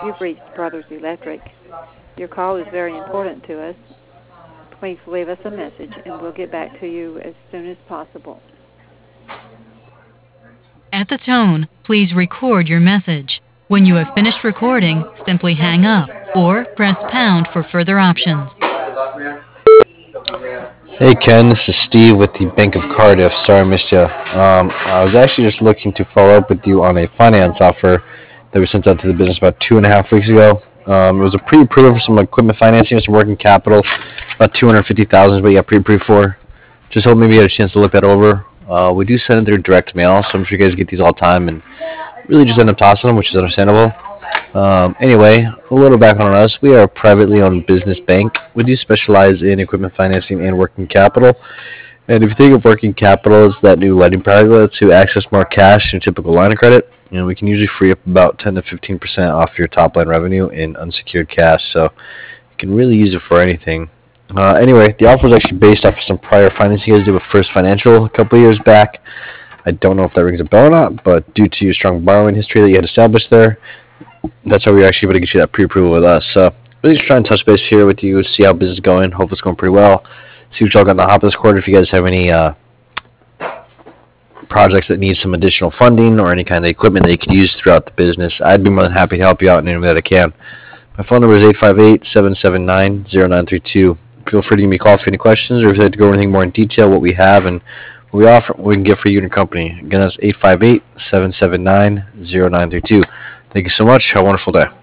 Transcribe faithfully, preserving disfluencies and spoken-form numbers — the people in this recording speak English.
You've reached Brothers Electric. Your call is very important to us. Please leave us a message, and we'll get back to you as soon as possible. At the tone, please record your message. When you have finished recording, simply hang up or press pound for further options. Hey Ken, this is Steve with the Bank of Cardiff. Sorry I missed you. Um, I was actually just looking to follow up with you on a finance offer that we sent out to the business about two and a half weeks ago. Um, it was a pre-approved for some equipment financing and some working capital, about two hundred fifty thousand dollars, but yeah, pre-approved for. Just hope maybe you had a chance to look that over. Uh, we do send it through direct mail, so I'm sure you guys get these all the time and really just end up tossing them, which is understandable. Um, anyway, a little background on us. We are a privately owned business bank. We do specialize in equipment financing and working capital. And if you think of working capital as that new lending product that lets you access more cash than a typical line of credit, you know, we can usually free up about ten to fifteen percent off your top line revenue in unsecured cash. So you can really use it for anything. Uh, anyway, the offer was actually based off of some prior financing you guys did with First Financial a couple of years back. I don't know if that rings a bell or not, but due to your strong borrowing history that you had established there, that's how we were actually able to get you that pre-approval with us. So really just trying to touch base here with you, see how business is going. Hope it's going pretty well. See what y'all got in the hop this quarter. If you guys have any uh, projects that need some additional funding or any kind of equipment that you could use throughout the business, I'd be more than happy to help you out in any way that I can. My phone number is eight five eight, seven seven nine, zero nine three two. Feel free to give me a call if you have any questions or if you'd like to go over anything more in detail, what we have and what we offer, what we can get for you and your company. Again, that's eight five eight, seven seven nine, zero nine three two. Thank you so much. Have a wonderful day.